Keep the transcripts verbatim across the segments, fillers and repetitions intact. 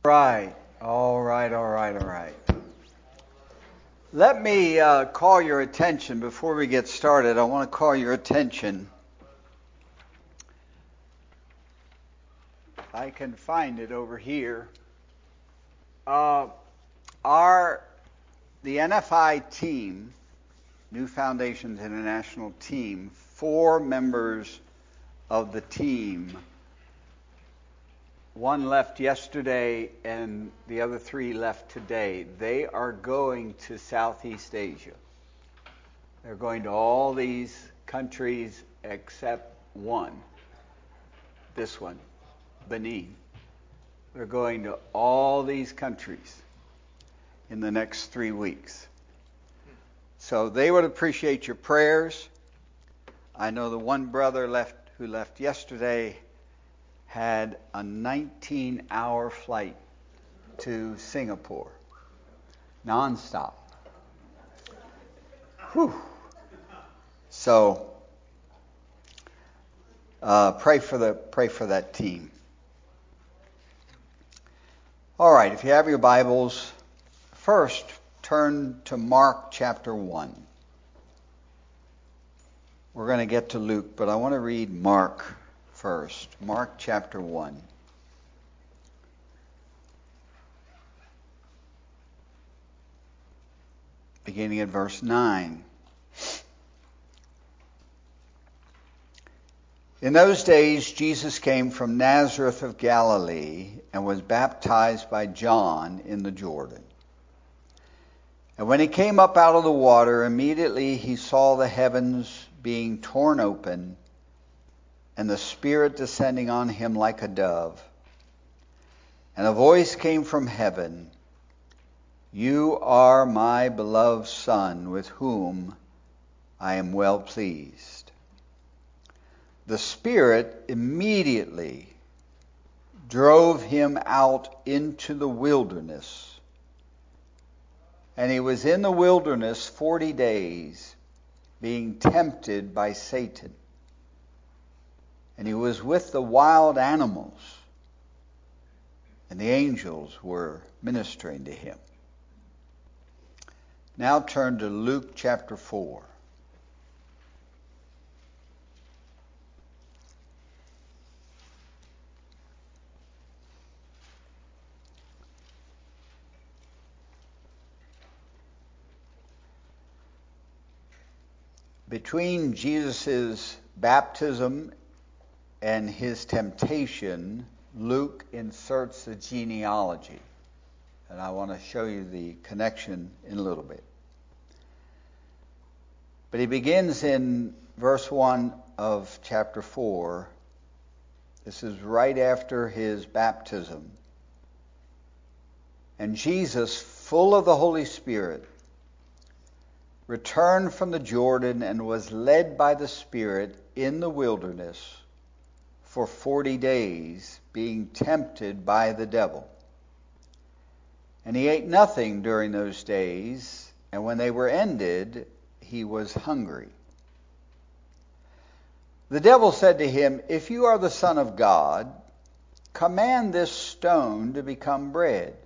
Right. All right, all right, all right. Let me uh, call your attention before we get started. I want to call your attention. I can find it over here. Uh, our the N F I team, New Foundations International team, four members of the team. One left yesterday and the other three left today. They are going to Southeast Asia. They're going to all these countries except one. This one, Benin. They're going to all these countries in the next three weeks. So they would appreciate your prayers. I know the one brother left who left yesterday had a nineteen-hour flight to Singapore, nonstop. Whew. So uh, pray for the pray for that team. All right, if you have your Bibles, first turn to Mark chapter one. We're going to get to Luke, but I want to read Mark first. Mark chapter one. Beginning at verse nine. In those days, Jesus came from Nazareth of Galilee and was baptized by John in the Jordan. And when he came up out of the water, immediately he saw the heavens being torn open and the Spirit descending on him like a dove. And a voice came from heaven, "You are my beloved Son, with whom I am well pleased." The Spirit immediately drove him out into the wilderness. And he was in the wilderness forty days, being tempted by Satan. And he was with the wild animals, and the angels were ministering to him. Now turn to Luke chapter four. Between Jesus' baptism and his temptation, Luke inserts a genealogy. And I want to show you the connection in a little bit. But he begins in verse one of chapter four. This is right after his baptism. And Jesus, full of the Holy Spirit, returned from the Jordan and was led by the Spirit in the wilderness for forty days, being tempted by the devil. And he ate nothing during those days, and when they were ended, he was hungry. The devil said to him, "If you are the Son of God, command this stone to become bread."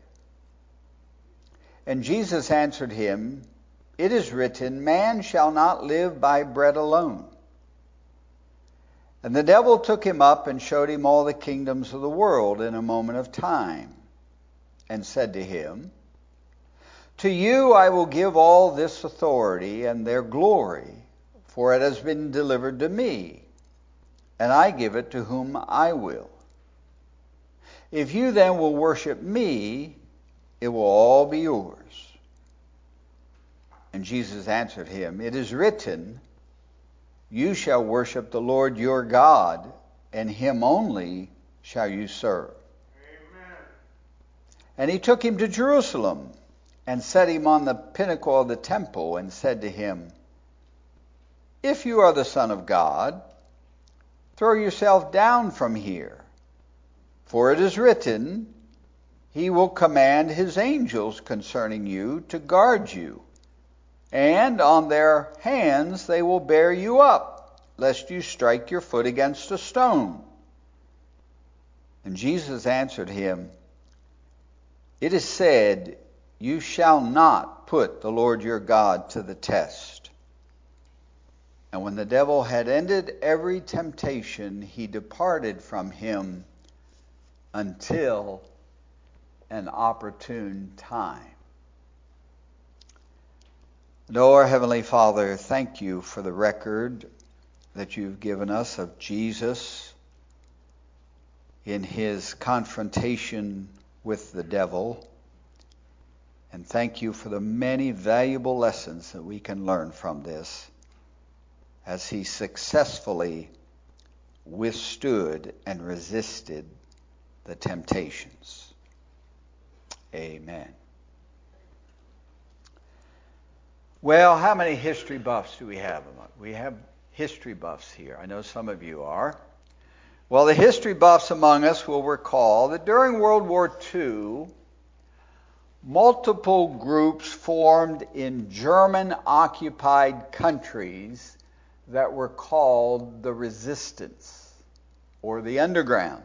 And Jesus answered him, "It is written, man shall not live by bread alone." And the devil took him up and showed him all the kingdoms of the world in a moment of time, and said to him, "To you I will give all this authority and their glory, for it has been delivered to me, and I give it to whom I will. If you then will worship me, it will all be yours." And Jesus answered him, "It is written, you shall worship the Lord your God, and him only shall you serve." Amen. And he took him to Jerusalem and set him on the pinnacle of the temple and said to him, "If you are the Son of God, throw yourself down from here, for it is written, he will command his angels concerning you to guard you, and on their hands they will bear you up, lest you strike your foot against a stone." And Jesus answered him, it is said, "You shall not put the Lord your God to the test." And when the devil had ended every temptation, he departed from him until an opportune time. Oh, our Heavenly Father, thank you for the record that you've given us of Jesus in his confrontation with the devil. And thank you for the many valuable lessons that we can learn from this as he successfully withstood and resisted the temptations. Amen. Well, how many history buffs do we have? We have history buffs here. I know some of you are. Well, the history buffs among us will recall that during World War Two, multiple groups formed in German-occupied countries that were called the Resistance, or the Underground.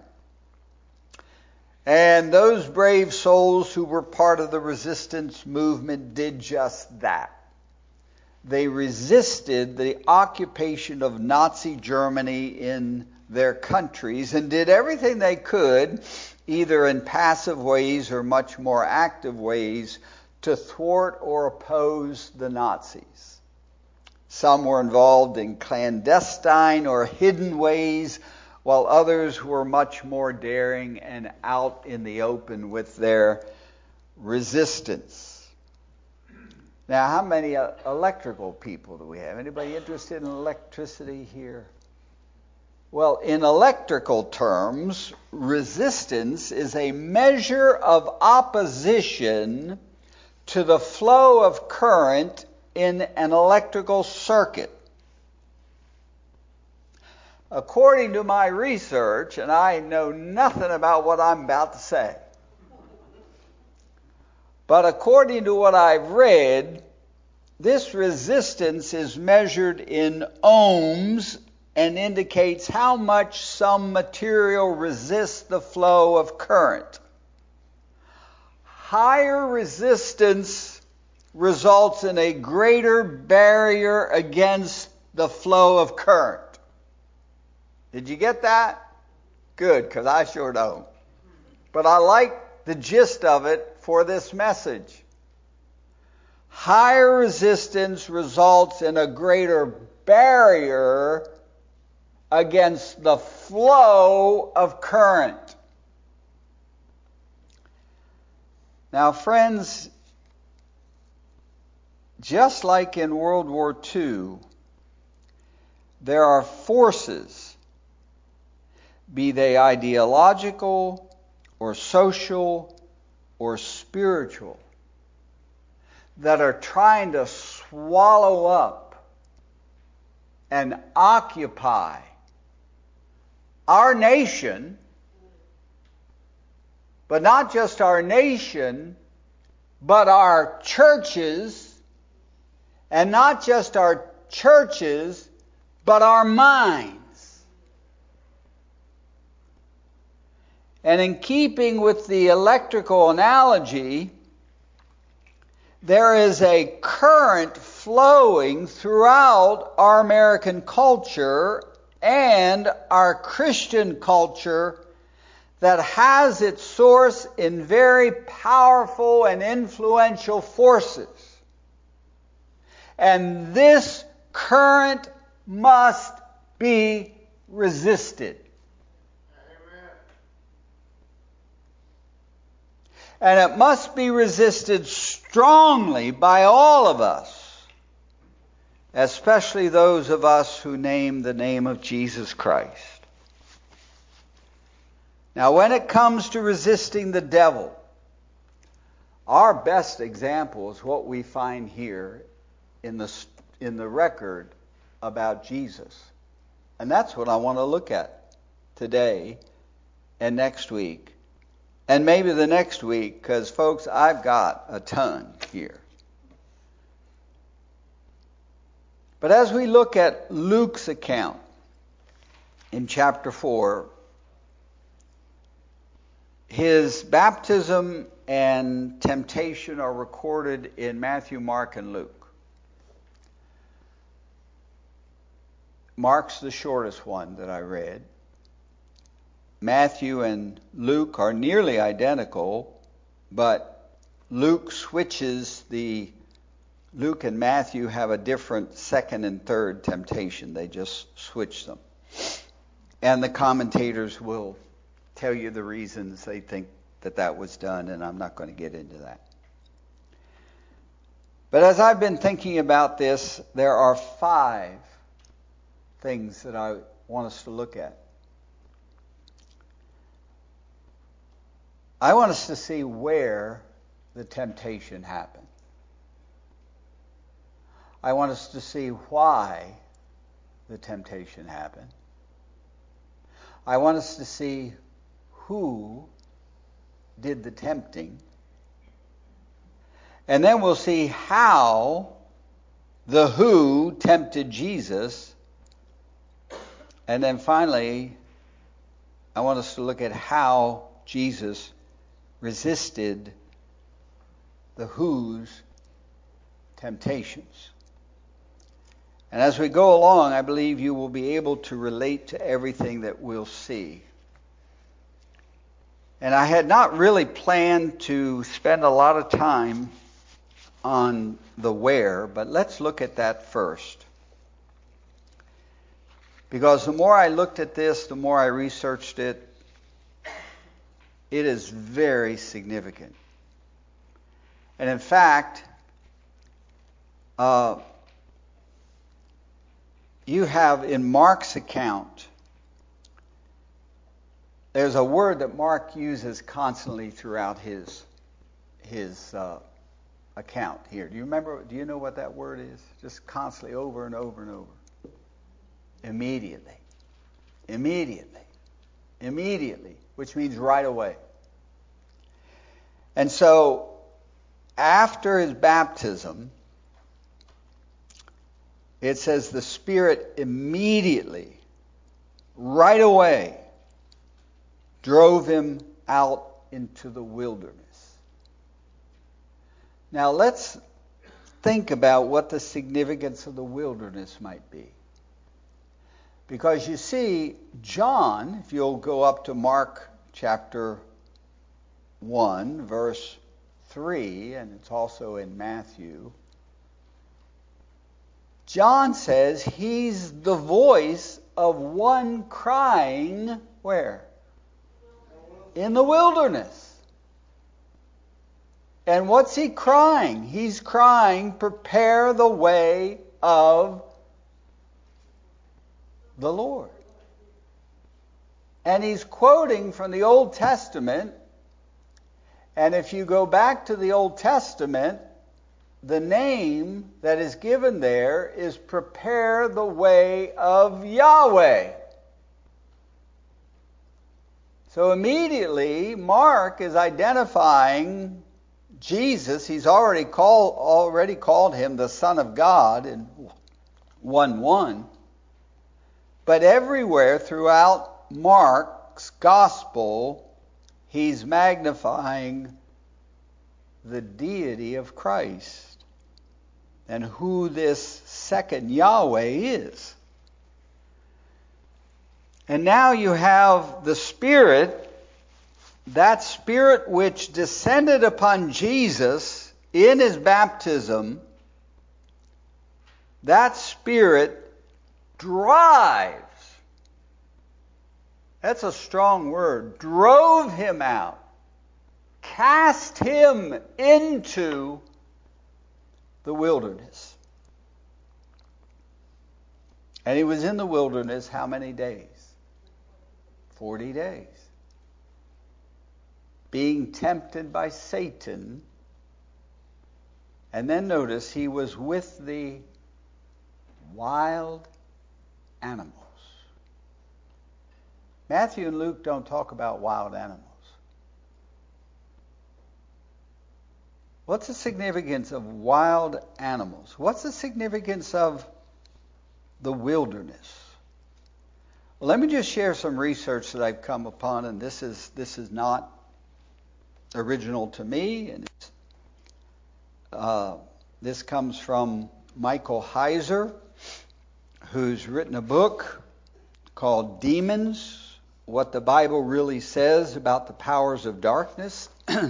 And those brave souls who were part of the resistance movement did just that. They resisted the occupation of Nazi Germany in their countries and did everything they could, either in passive ways or much more active ways, to thwart or oppose the Nazis. Some were involved in clandestine or hidden ways, while others were much more daring and out in the open with their resistance. Now, how many uh, electrical people do we have? Anybody interested in electricity here? Well, in electrical terms, resistance is a measure of opposition to the flow of current in an electrical circuit. According to my research, and I know nothing about what I'm about to say, but according to what I've read, this resistance is measured in ohms and indicates how much some material resists the flow of current. Higher resistance results in a greater barrier against the flow of current. Did you get that? Good, because I sure don't. But I like the gist of it for this message. Higher resistance results in a greater barrier against the flow of current. Now, friends, just like in World War Two, there are forces, be they ideological or social or spiritual, that are trying to swallow up and occupy our nation, but not just our nation, but our churches, and not just our churches, but our minds. And in keeping with the electrical analogy, there is a current flowing throughout our American culture and our Christian culture that has its source in very powerful and influential forces. And this current must be resisted. And it must be resisted strongly by all of us, especially those of us who name the name of Jesus Christ. Now, when it comes to resisting the devil, our best example is what we find here in the, in the record about Jesus. And that's what I want to look at today and next week. And maybe the next week, because, folks, I've got a ton here. But as we look at Luke's account in chapter four, his baptism and temptation are recorded in Matthew, Mark, and Luke. Mark's the shortest one that I read. Matthew and Luke are nearly identical, but Luke switches the Luke and Matthew have a different second and third temptation. They just switch them. And the commentators will tell you the reasons they think that that was done, and I'm not going to get into that. But as I've been thinking about this, there are five things that I want us to look at. I want us to see where the temptation happened. I want us to see why the temptation happened. I want us to see who did the tempting. And then we'll see how the who tempted Jesus. And then finally, I want us to look at how Jesus resisted the who's temptations. And as we go along, I believe you will be able to relate to everything that we'll see. And I had not really planned to spend a lot of time on the where, but let's look at that first. Because the more I looked at this, the more I researched it, it is very significant. And in fact, uh, you have in Mark's account, there's a word that Mark uses constantly throughout his his uh, account here. Do you remember? Do you know what that word is? Just constantly over and over and over. Immediately. Immediately. Immediately, which means right away. And so, after his baptism, it says the Spirit immediately, right away, drove him out into the wilderness. Now let's think about what the significance of the wilderness might be. Because you see, John, if you'll go up to Mark chapter one, verse three, and it's also in Matthew, John says he's the voice of one crying, where? In the wilderness. And what's he crying? He's crying, prepare the way of the Lord. And he's quoting from the Old Testament. And if you go back to the Old Testament, the name that is given there is prepare the way of Yahweh. So immediately, Mark is identifying Jesus. He's already called already called him the Son of God in one one. But everywhere throughout Mark's gospel, he's magnifying the deity of Christ and who this second Yahweh is. And now you have the Spirit, that Spirit which descended upon Jesus in his baptism, that Spirit drives. That's a strong word. Drove him out. Cast him into the wilderness. And he was in the wilderness how many days? Forty days. Being tempted by Satan. And then notice he was with the wild animals. Matthew and Luke don't talk about wild animals. What's the significance of wild animals? What's the significance of the wilderness? Well, let me just share some research that I've come upon, and this is this is not original to me, and it's, uh, this comes from Michael Heiser, who's written a book called Demons, What the Bible Really Says About the Powers of Darkness.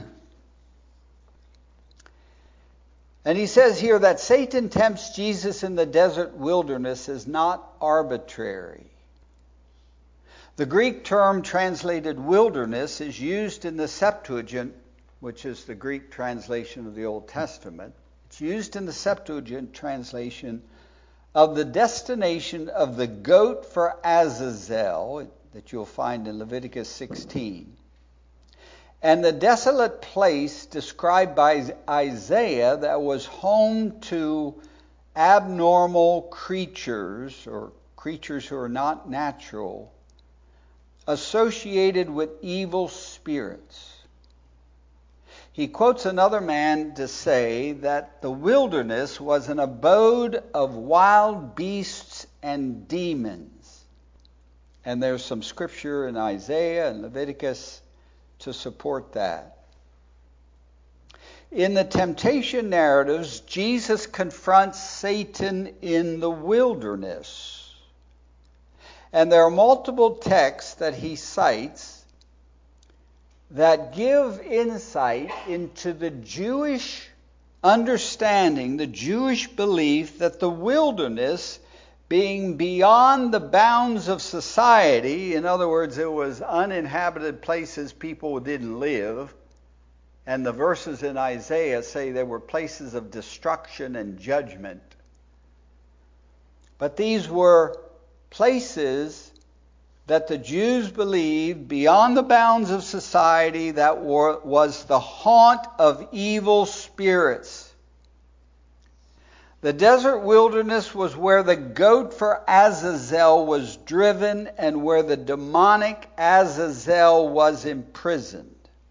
And he says here that Satan tempts Jesus in the desert wilderness is not arbitrary. The Greek term translated wilderness is used in the Septuagint, which is the Greek translation of the Old Testament. It's used in the Septuagint translation of the destination of the goat for Azazel, that you'll find in Leviticus sixteen. And the desolate place described by Isaiah that was home to abnormal creatures, or creatures who are not natural, associated with evil spirits. He quotes another man to say that the wilderness was an abode of wild beasts and demons. And there's some scripture in Isaiah and Leviticus to support that. In the temptation narratives, Jesus confronts Satan in the wilderness. And there are multiple texts that he cites that give insight into the Jewish understanding, the Jewish belief that the wilderness, being beyond the bounds of society, in other words, it was uninhabited places people didn't live, and the verses in Isaiah say there were places of destruction and judgment. But these were places that the Jews believed beyond the bounds of society that were, was the haunt of evil spirits. The desert wilderness was where the goat for Azazel was driven and where the demonic Azazel was imprisoned.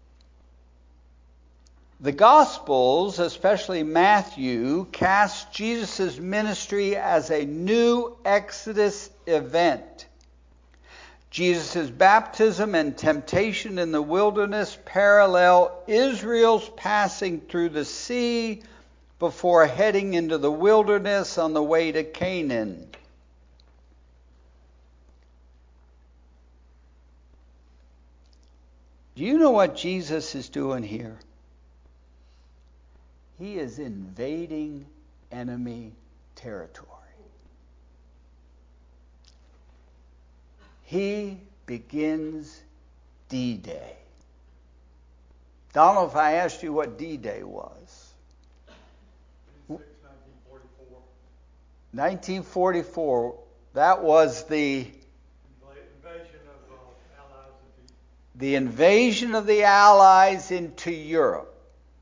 The Gospels, especially Matthew, cast Jesus' ministry as a new Exodus event. Jesus' baptism and temptation in the wilderness parallel Israel's passing through the sea before heading into the wilderness on the way to Canaan. Do you know what Jesus is doing here? He is invading enemy territory. He begins D-Day. Donald, if I asked you what D-Day was. nineteen forty-four, that was the invasion of uh, Allies into the invasion of the Allies into Europe.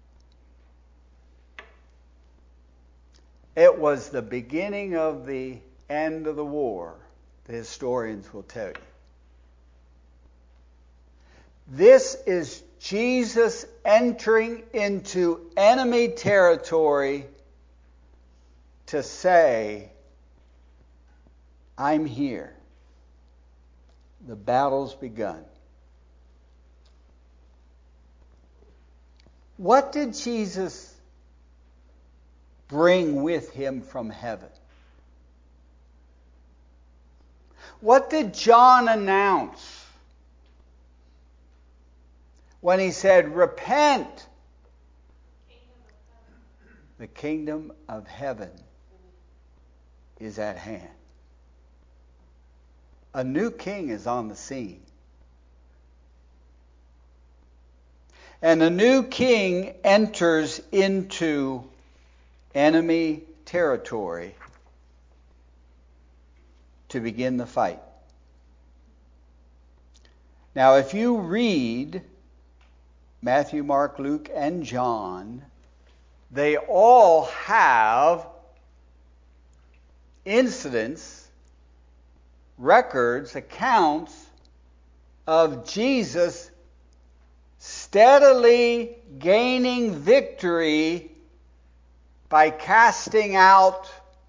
It was the beginning of the end of the war, the historians will tell you. This is Jesus entering into enemy territory to say, I'm here. The battle's begun. What did Jesus bring with him from heaven? What did John announce when he said, repent? The kingdom of heaven is at hand. A new king is on the scene. And a new king enters into enemy territory to begin the fight. Now, if you read Matthew, Mark, Luke, and John, they all have incidents, records, accounts of Jesus steadily gaining victory by casting out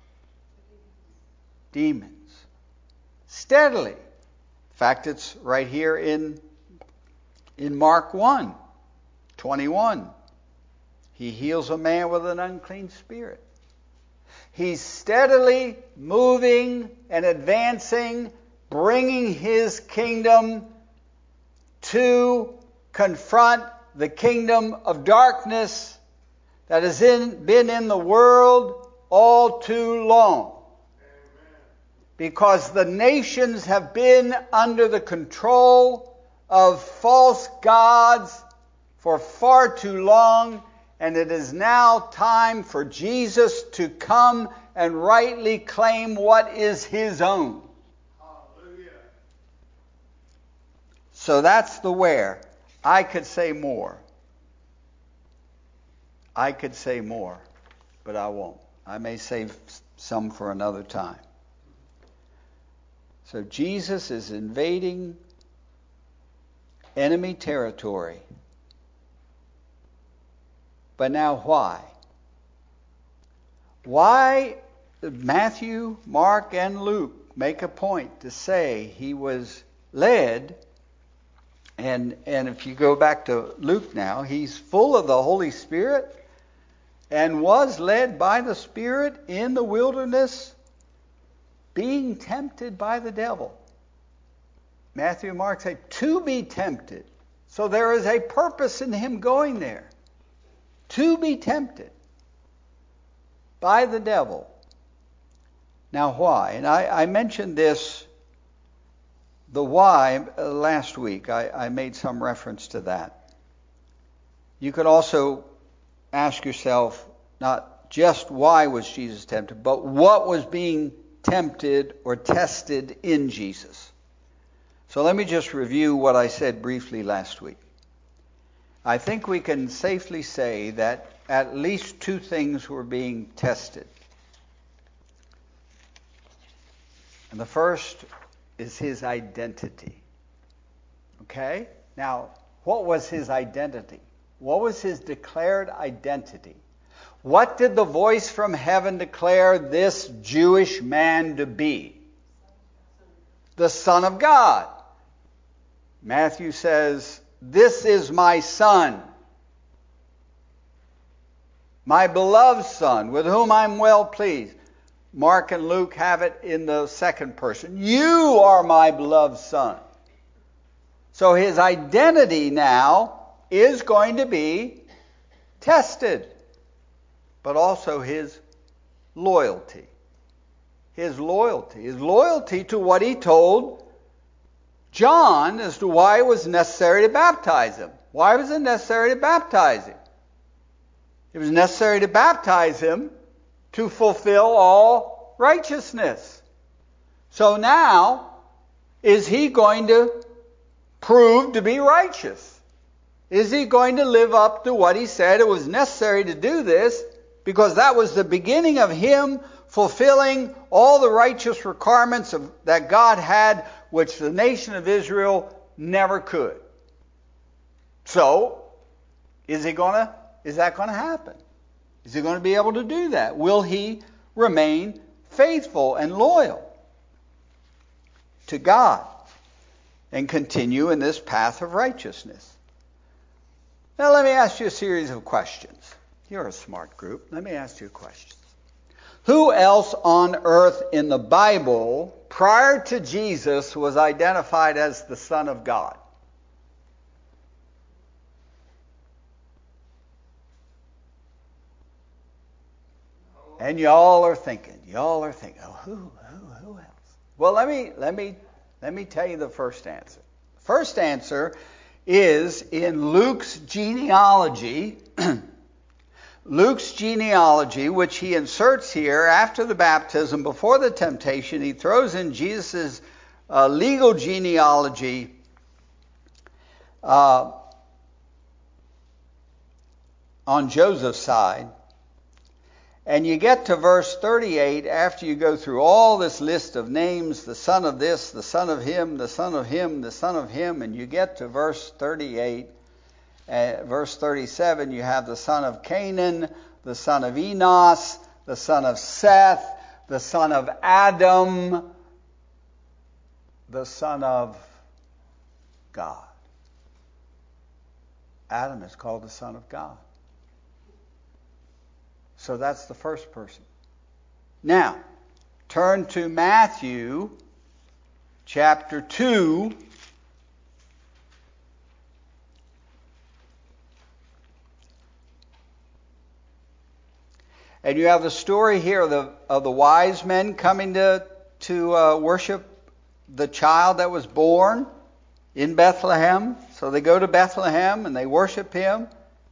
demons. Steadily. In fact, it's right here in, in Mark one. twenty-one. He heals a man with an unclean spirit. He's steadily moving and advancing, bringing his kingdom to confront the kingdom of darkness that has in, been in the world all too long. Because the nations have been under the control of false gods for far too long, and it is now time for Jesus to come and rightly claim what is his own. Hallelujah. So that's the where. I could say more. I could say more, but I won't. I may save some for another time. So Jesus is invading enemy territory. But now why? Why did Matthew, Mark, and Luke make a point to say he was led? And, and if you go back to Luke now, he's full of the Holy Spirit and was led by the Spirit in the wilderness, being tempted by the devil. Matthew and Mark say, to be tempted. So there is a purpose in him going there. To be tempted by the devil. Now why? And I, I mentioned this, the why, uh, last week. I, I made some reference to that. You could also ask yourself, not just why was Jesus tempted, but what was being tempted or tested in Jesus. So let me just review what I said briefly last week. I think we can safely say that at least two things were being tested. And the first is his identity. Okay? Now, what was his identity? What was his declared identity? What did the voice from heaven declare this Jewish man to be? The Son of God. Matthew says, this is my Son, my beloved Son, with whom I'm well pleased. Mark and Luke have it in the second person. You are my beloved Son. So his identity now is going to be tested, but also his loyalty. His loyalty. His loyalty to what he told John as to why it was necessary to baptize him. Why was it necessary to baptize him? It was necessary to baptize him to fulfill all righteousness. So now, is he going to prove to be righteous? Is he going to live up to what he said? It was necessary to do this because that was the beginning of him fulfilling all the righteous requirements of, that God had, which the nation of Israel never could. So, is he going to, is that going to happen? Is he going to be able to do that? Will he remain faithful and loyal to God and continue in this path of righteousness? Now let me ask you a series of questions. You're a smart group. Let me ask you a question. Who else on earth in the Bible prior to Jesus was identified as the Son of God? And y'all are thinking, y'all are thinking, oh, who, who, who else? Well, let me, let me, let me tell you the first answer. First answer is in Luke's genealogy. Luke's genealogy, which he inserts here after the baptism, before the temptation, he throws in Jesus' uh, legal genealogy uh, on Joseph's side. And you get to verse thirty-eight after you go through all this list of names, the son of this, the son of him, the son of him, the son of him, and you get to verse thirty-eight. Uh, verse thirty-seven, you have the son of Canaan, the son of Enos, the son of Seth, the son of Adam, the son of God. Adam is called the Son of God. So that's the first person. Now, turn to Matthew chapter two. And you have the story here of the, of the wise men coming to, to uh, worship the child that was born in Bethlehem. So they go to Bethlehem and they worship him.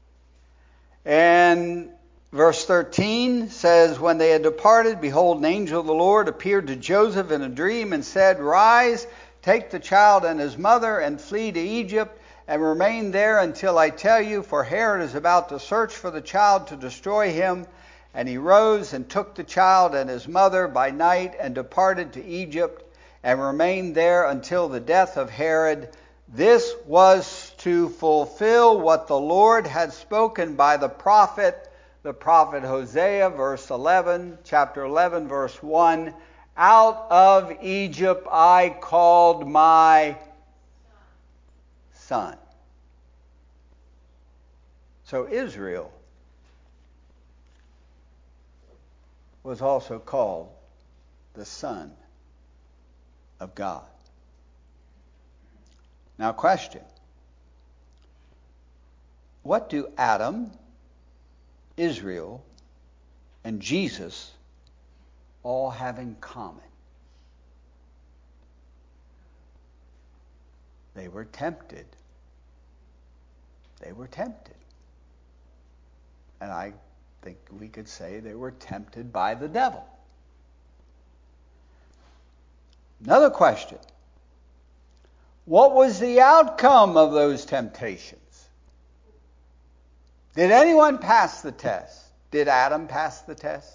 And verse thirteen says, when they had departed, behold, an angel of the Lord appeared to Joseph in a dream and said, rise, take the child and his mother and flee to Egypt and remain there until I tell you, for Herod is about to search for the child to destroy him. And he rose and took the child and his mother by night and departed to Egypt and remained there until the death of Herod. This was to fulfill what the Lord had spoken by the prophet, the prophet Hosea, verse eleven, chapter eleven, verse one. Out of Egypt I called my son. So Israel was also called the Son of God. Now, question. What do Adam, Israel, and Jesus all have in common? They were tempted. They were tempted. And I think we could say they were tempted by the devil. Another question. What was the outcome of those temptations? Did anyone pass the test? Did Adam pass the test?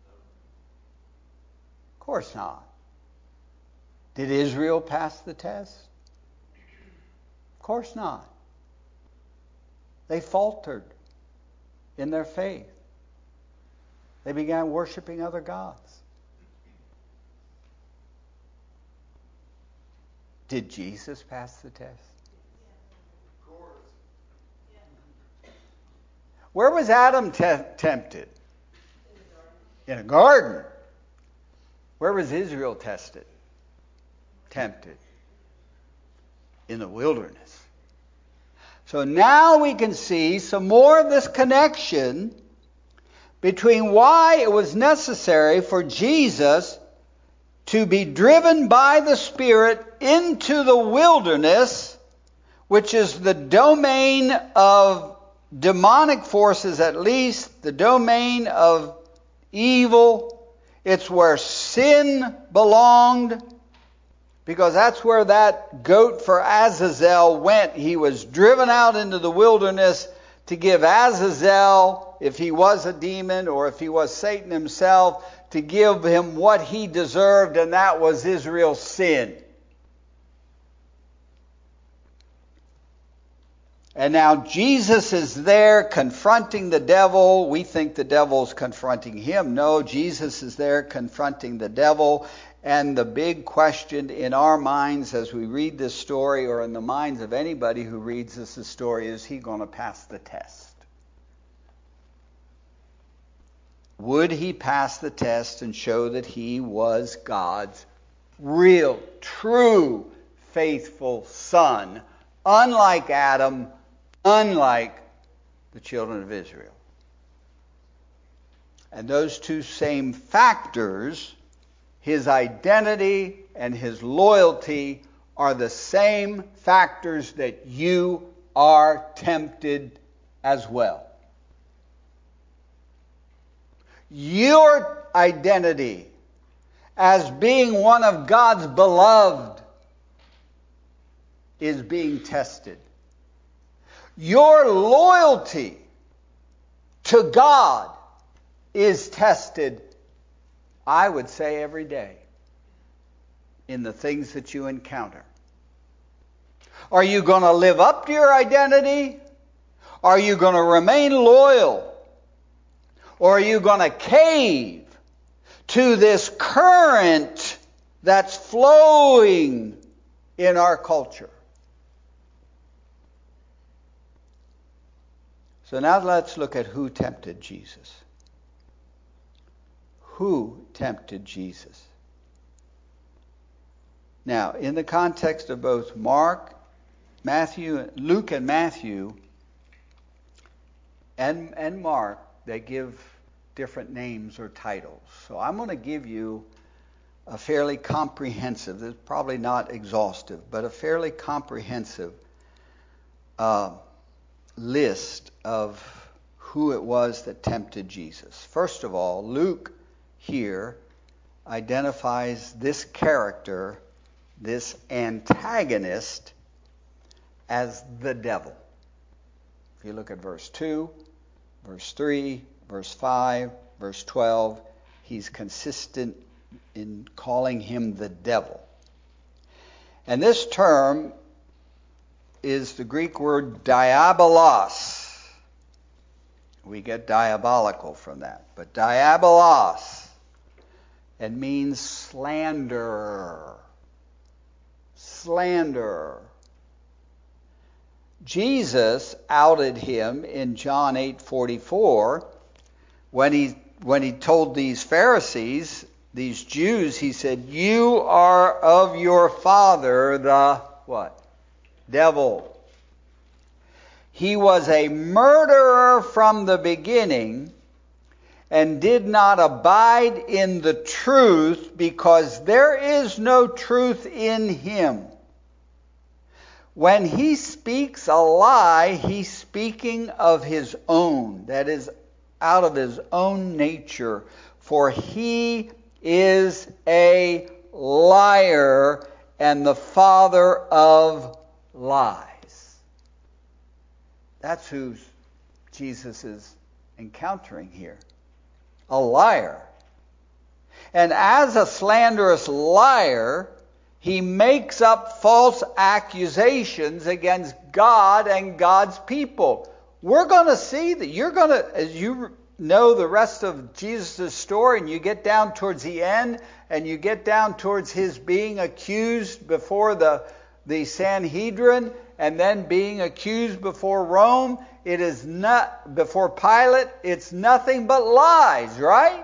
Of course not. Did Israel pass the test? Of course not. They faltered in their faith. They began worshiping other gods. Did Jesus pass the test? Of course. Where was Adam te- tempted? In a garden. Where was Israel tested? Tempted. In the wilderness. So now we can see some more of this connection between why it was necessary for Jesus to be driven by the Spirit into the wilderness, which is the domain of demonic forces, at least, the domain of evil. It's where sin belonged, because that's where that goat for Azazel went. He was driven out into the wilderness to give Azazel, if he was a demon or if he was Satan himself, to give him what he deserved, and that was Israel's sin. And now Jesus is there confronting the devil. We think the devil's confronting him. No, Jesus is there confronting the devil. And the big question in our minds as we read this story, or in the minds of anybody who reads this story, is he going to pass the test? Would he pass the test and show that he was God's real, true, faithful son, unlike Adam, unlike the children of Israel? And those two same factors, his identity and his loyalty, are the same factors that you are tempted as well. Your identity as being one of God's beloved is being tested. Your loyalty to God is tested, I would say, every day in the things that you encounter. Are you going to live up to your identity? Are you going to remain loyal? Or are you going to cave to this current that's flowing in our culture? So now let's look at who tempted Jesus. Who tempted Jesus? Now, in the context of both Mark, Matthew, Luke and Matthew, and, and Mark, they give different names or titles. So I'm going to give you a fairly comprehensive, this is probably not exhaustive, but a fairly comprehensive uh, list of who it was that tempted Jesus. First of all, Luke here identifies this character, this antagonist, as the devil. If you look at verse two, verse three, verse five, verse twelve, he's consistent in calling him the devil. And this term is the Greek word diabolos. We get diabolical from that. But diabolos, it means slanderer. Slanderer. Jesus outed him in John eight forty-four when he when he told these Pharisees, these Jews, he said, "You are of your father the what? Devil. He was a murderer from the beginning and did not abide in the truth because there is no truth in him. When he speaks a lie, he's speaking of his own, that is, out of his own nature, for he is a liar and the father of lies." That's who Jesus is encountering here. A liar. And as a slanderous liar, he makes up false accusations against God and God's people. We're going to see that. You're going to, as you know the rest of Jesus' story, and you get down towards the end, and you get down towards his being accused before the, the Sanhedrin, and then being accused before Rome, it is not, before Pilate, it's nothing but lies, right?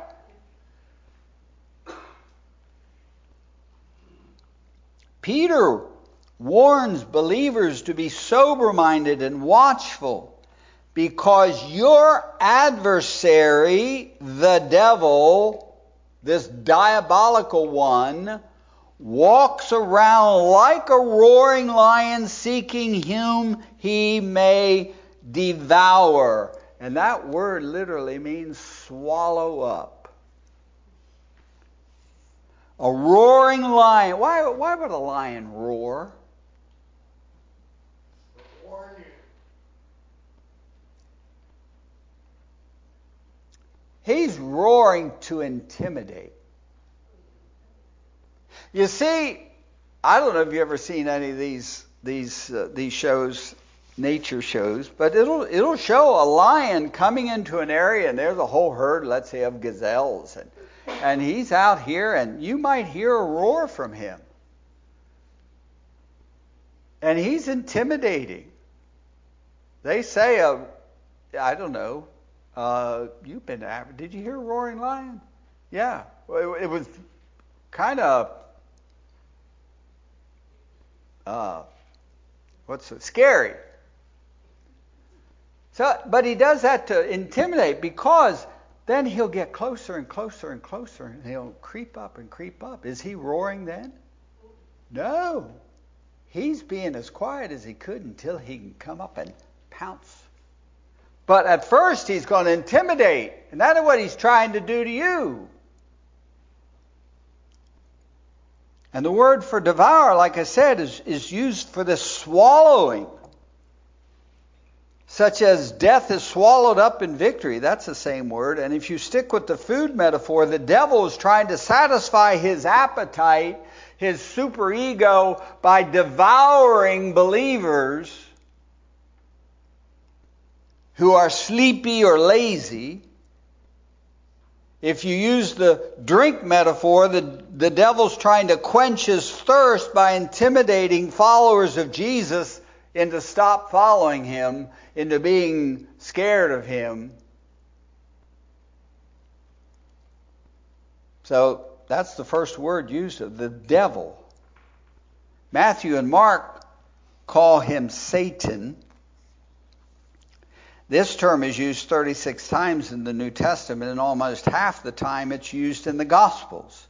Peter warns believers to be sober-minded and watchful, because your adversary, the devil, this diabolical one, walks around like a roaring lion seeking whom he may devour. And that word literally means swallow up. A roaring lion. Why, why would a lion roar? He's roaring to intimidate. You see, I don't know if you've ever seen any of these these uh, these shows, nature shows, but it'll it'll show a lion coming into an area, and there's a whole herd, let's say, of gazelles, and and he's out here, and you might hear a roar from him, and he's intimidating. They say, uh, I don't know, uh, you've been to Africa. Did you hear a roaring lion? Yeah, it, it was kind of. Uh, what's it? Scary. So, but he does that to intimidate, because then he'll get closer and closer and closer, and he'll creep up and creep up. Is he roaring then? No. He's being as quiet as he could until he can come up and pounce. But at first he's going to intimidate, and that's what he's trying to do to you. And the word for devour, like I said, is, is used for the swallowing. Such as death is swallowed up in victory. That's the same word. And if you stick with the food metaphor, the devil is trying to satisfy his appetite, his superego, by devouring believers who are sleepy or lazy. If you use the drink metaphor, the, the devil's trying to quench his thirst by intimidating followers of Jesus into stop following him, into being scared of him. So that's the first word used of the devil. Matthew and Mark call him Satan. This term is used thirty-six times in the New Testament, and almost half the time it's used in the Gospels.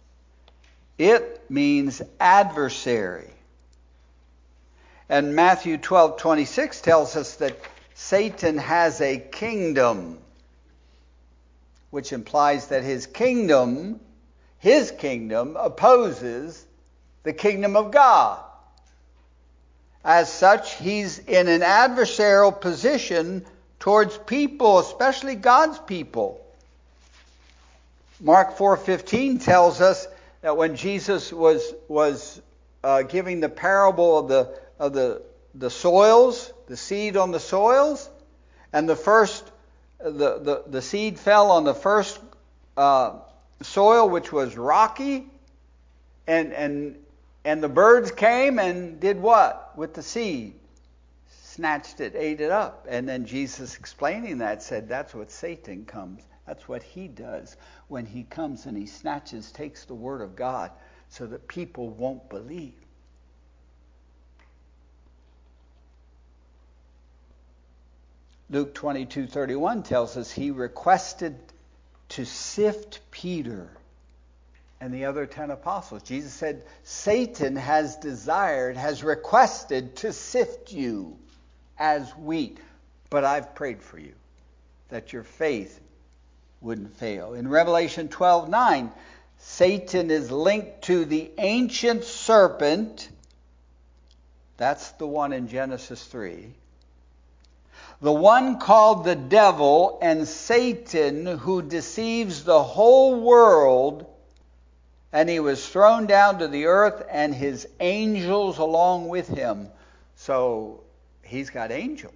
It means adversary. And Matthew twelve twenty-six tells us that Satan has a kingdom, which implies that his kingdom, his kingdom opposes the kingdom of God. As such, he's in an adversarial position towards people, especially God's people. Mark four fifteen tells us that when Jesus was was uh, giving the parable of the of the the soils, the seed on the soils, and the first the the, the seed fell on the first uh, soil, which was rocky, and and and the birds came and did what with the seed? Snatched it, ate it up. And then Jesus, explaining that, said that's what Satan comes. That's what he does when he comes and he snatches, takes the word of God so that people won't believe. Luke twenty-two thirty-one tells us he requested to sift Peter and the other ten apostles. Jesus said, Satan has desired, has requested to sift you as wheat, but I've prayed for you that your faith wouldn't fail. In Revelation twelve nine, Satan is linked to the ancient serpent. That's the one in Genesis three. The one called the devil and Satan, who deceives the whole world, and he was thrown down to the earth and his angels along with him. So he's got angels.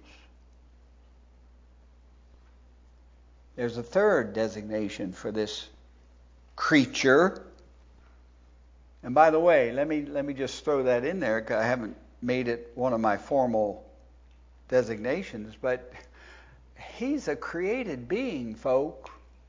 There's a third designation for this creature. And by the way, let me let me just throw that in there, because I haven't made it one of my formal designations, but he's a created being, folk.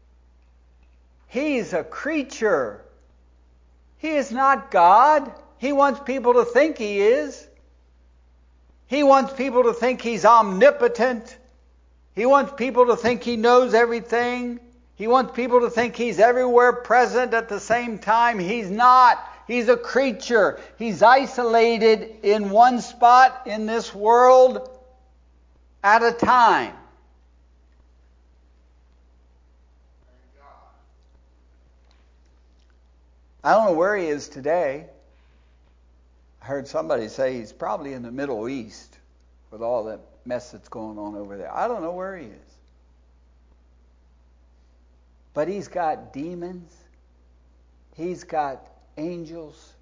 He's a creature. He is not God. He wants people to think he is. He wants people to think he's omnipotent. He wants people to think he knows everything. He wants people to think he's everywhere present at the same time. He's not. He's a creature. He's isolated in one spot in this world at a time. I don't know where he is today. I heard somebody say he's probably in the Middle East with all that mess that's going on over there. I don't know where he is. But he's got demons. He's got angels.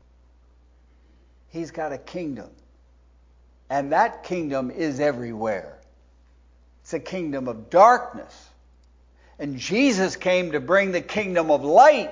He's got a kingdom. And that kingdom is everywhere. It's a kingdom of darkness. And Jesus came to bring the kingdom of light.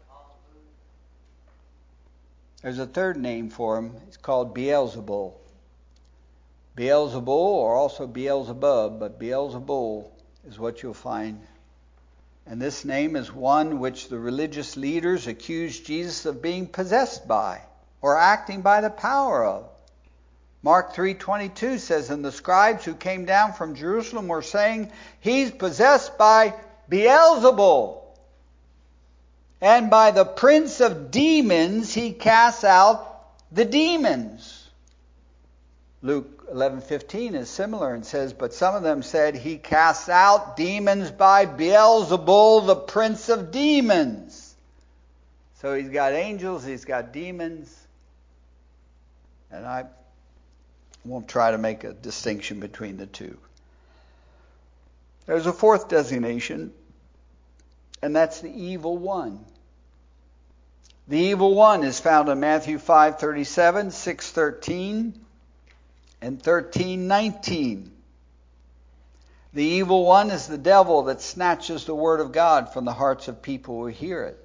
There's a third name for him. It's called Beelzebul. Beelzebul, or also Beelzebub, but Beelzebul is what you'll find. And this name is one which the religious leaders accused Jesus of being possessed by, or acting by the power of. Mark three twenty-two says, and the scribes who came down from Jerusalem were saying, he's possessed by Beelzebul. And by the prince of demons he casts out the demons. Luke eleven fifteen is similar and says, but some of them said he casts out demons by Beelzebul, the prince of demons. So he's got angels, he's got demons. And I won't try to make a distinction between the two. There's a fourth designation, and that's the evil one. The evil one is found in Matthew five thirty-seven, six thirteen, and thirteen nineteen. The evil one is the devil that snatches the word of God from the hearts of people who hear it.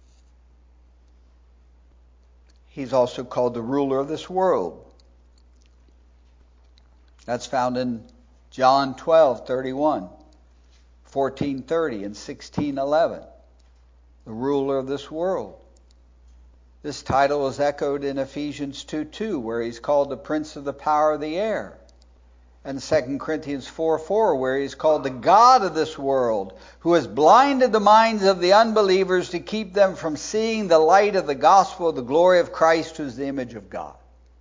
He's also called the ruler of this world. That's found in John twelve thirty-one, fourteen thirty, and sixteen eleven. The ruler of this world. This title is echoed in Ephesians two two, where he's called the prince of the power of the air. And Second Corinthians four four, where he's called the God of this world, who has blinded the minds of the unbelievers to keep them from seeing the light of the gospel of the glory of Christ, who is the image of God.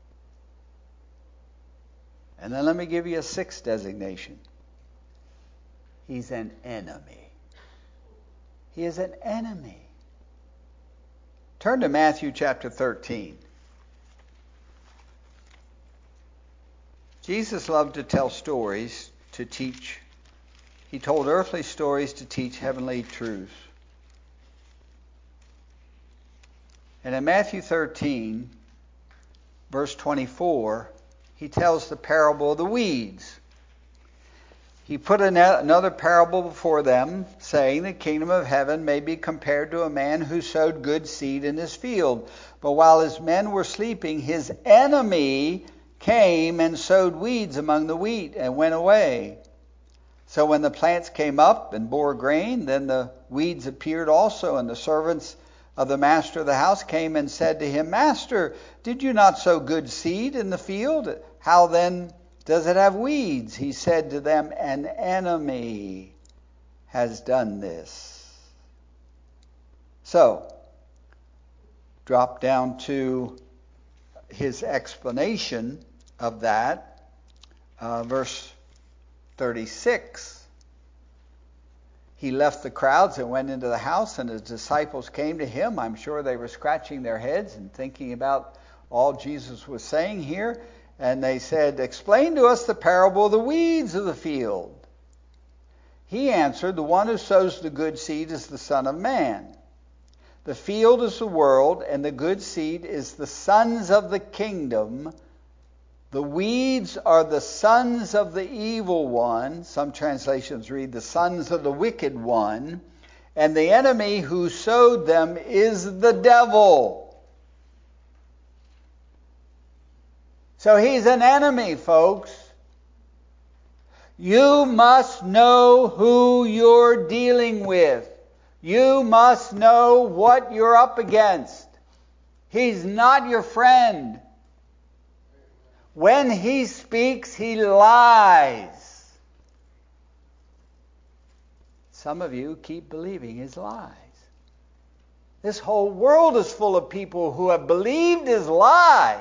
And then let me give you a sixth designation. He's an enemy. He is an enemy. Turn to Matthew chapter thirteen. Jesus loved to tell stories to teach. He told earthly stories to teach heavenly truths. And in Matthew thirteen, verse twenty-four, he tells the parable of the weeds. He put another parable before them, saying, the kingdom of heaven may be compared to a man who sowed good seed in his field. But while his men were sleeping, his enemy came and sowed weeds among the wheat and went away. So when the plants came up and bore grain, then the weeds appeared also, and the servants of the master of the house came and said to him, Master, did you not sow good seed in the field? How then does it have weeds? He said to them, an enemy has done this. So, drop down to his explanation of that, uh, verse thirty-six. He left the crowds and went into the house, and his disciples came to him. I'm sure they were scratching their heads and thinking about all Jesus was saying here. And they said, explain to us the parable of the weeds of the field. He answered, the one who sows the good seed is the Son of Man. The field is the world, and the good seed is the sons of the kingdom. The weeds are the sons of the evil one. Some translations read the sons of the wicked one. And the enemy who sowed them is the devil. So he's an enemy, folks. You must know who you're dealing with. You must know what you're up against. He's not your friend. When he speaks, he lies. Some of you keep believing his lies. This whole world is full of people who have believed his lies.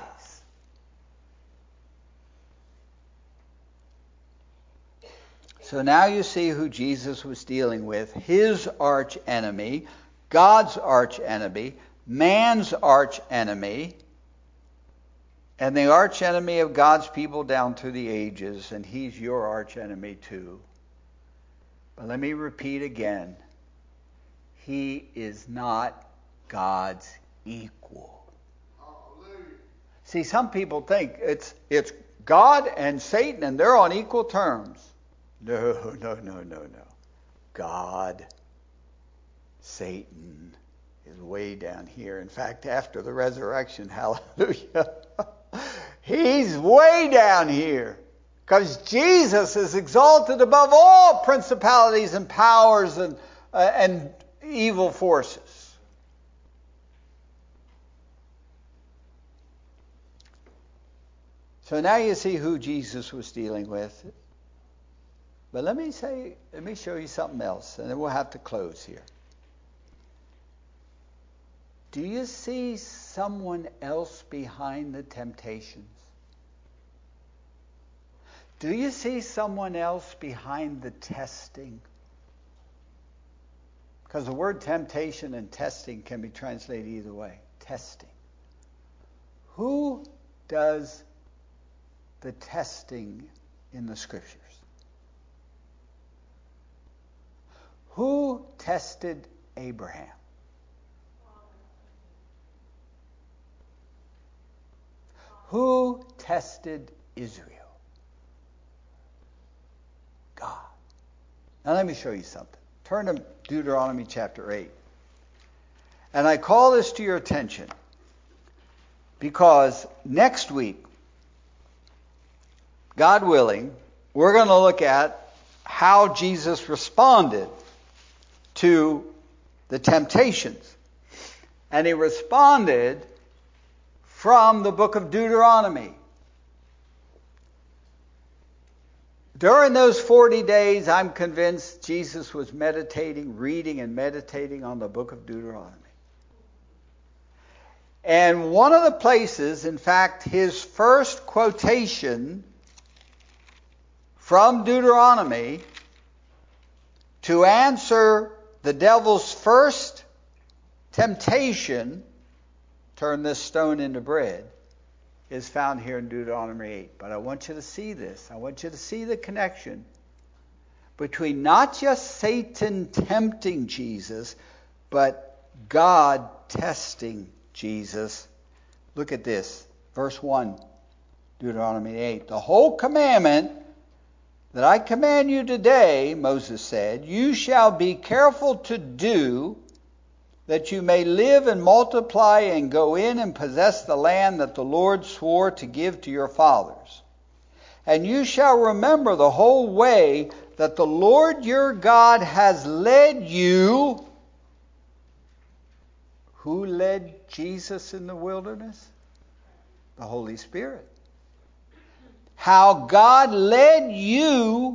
So now you see who Jesus was dealing with. His arch enemy, God's arch enemy, man's arch enemy, and the arch enemy of God's people down through the ages, and he's your arch enemy too. But let me repeat again. He is not God's equal. Hallelujah. See, some people think it's it's God and Satan and they're on equal terms. No, no, no, no, no. God, Satan is way down here. In fact, after the resurrection, hallelujah, he's way down here. Because Jesus is exalted above all principalities and powers and, uh, and evil forces. So now you see who Jesus was dealing with. But let me say, let me show you something else, and then we'll have to close here. Do you see someone else behind the temptations? Do you see someone else behind the testing? Because the word temptation and testing can be translated either way. Testing. Who does the testing in the Scriptures? Who tested Abraham? Who tested Israel? God. Now let me show you something. Turn to Deuteronomy chapter eight. And I call this to your attention because next week God willing, we're going to look at how Jesus responded to the temptations. And he responded from the book of Deuteronomy. During those forty days, I'm convinced Jesus was meditating, reading and meditating on the book of Deuteronomy. And one of the places, in fact, his first quotation from Deuteronomy to answer the devil's first temptation, turn this stone into bread, is found here in Deuteronomy eight. But I want you to see this. I want you to see the connection between not just Satan tempting Jesus, but God testing Jesus. Look at this. Verse one, Deuteronomy eight. The whole commandment that I command you today, Moses said, you shall be careful to do, that you may live and multiply and go in and possess the land that the Lord swore to give to your fathers. And you shall remember the whole way that the Lord your God has led you. Who led Jesus in the wilderness? The Holy Spirit. How God led you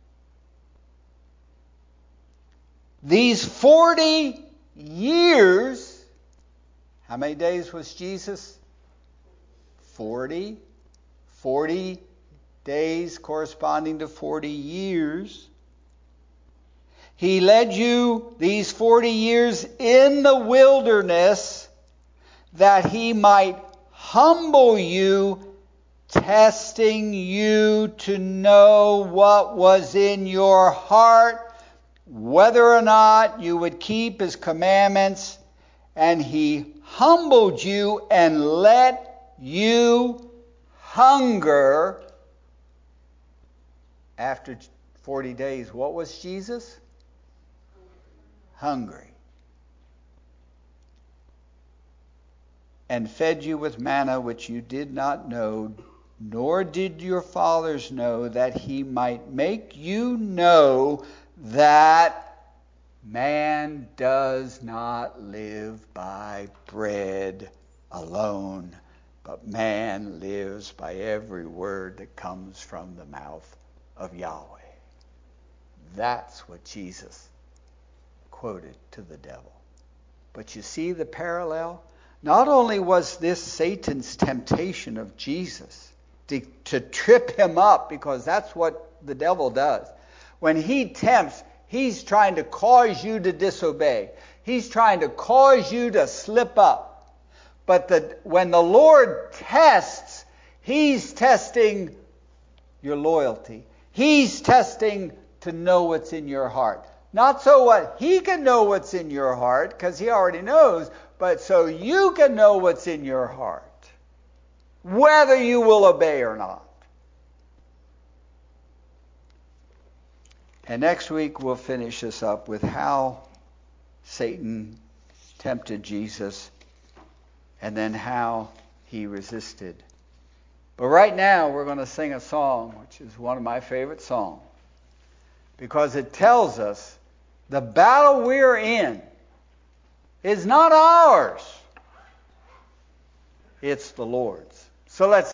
these forty years. How many days was Jesus? Forty. Forty days corresponding to forty years. He led you these forty years in the wilderness that he might humble you, testing you to know what was in your heart, whether or not you would keep his commandments. And he humbled you and let you hunger. After forty days, what was Jesus? Hungry. And fed you with manna which you did not know, nor did your fathers know, that he might make you know that man does not live by bread alone, but man lives by every word that comes from the mouth of Yahweh. That's what Jesus quoted to the devil. But you see the parallel? Not only was this Satan's temptation of Jesus to, to trip him up, because that's what the devil does. When he tempts, he's trying to cause you to disobey. He's trying to cause you to slip up. But the, when the Lord tests, he's testing your loyalty. He's testing to know what's in your heart. Not so what he can know what's in your heart, because he already knows, but so you can know what's in your heart, whether you will obey or not. And next week we'll finish this up with how Satan tempted Jesus and then how he resisted. But right now we're going to sing a song, which is one of my favorite songs, because it tells us the battle we're in is not ours. It's the Lord's. So let's